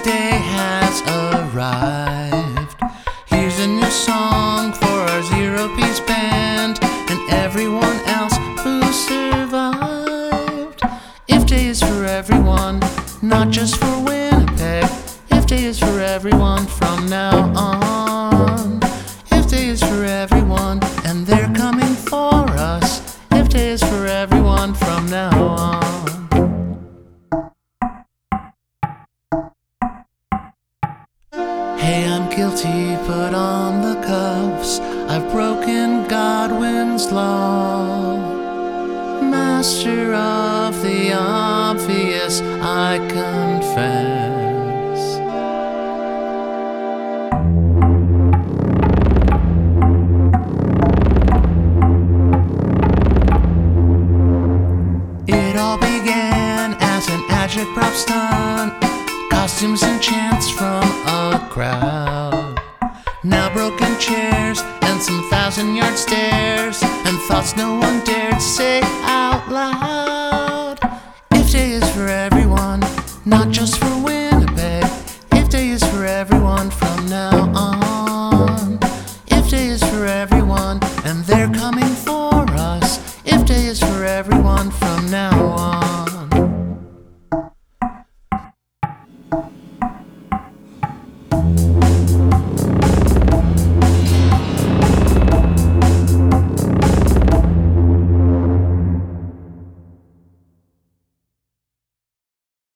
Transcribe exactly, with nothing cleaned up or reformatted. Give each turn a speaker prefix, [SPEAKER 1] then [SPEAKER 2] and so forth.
[SPEAKER 1] day has arrived. Here's a new song for our Zero-Piece Band and everyone else who survived. If Day is for everyone, not just for Winnipeg. If Day is for everyone from now on. If Day is for everyone, and they're coming for us. If Day is for everyone from now on. Hey, I'm guilty, put on the cuffs. I've broken Godwin's law. Master of the obvious, I confess. It all began as an agitprop stunt. Costumes and chants from a crowd. Now broken chairs and some thousand-yard stares and thoughts no one dared say out loud. If Day is for everyone, not just for Winnipeg. If Day is for everyone from now on. If Day is for everyone, and they're coming for us. If Day is for everyone from now on.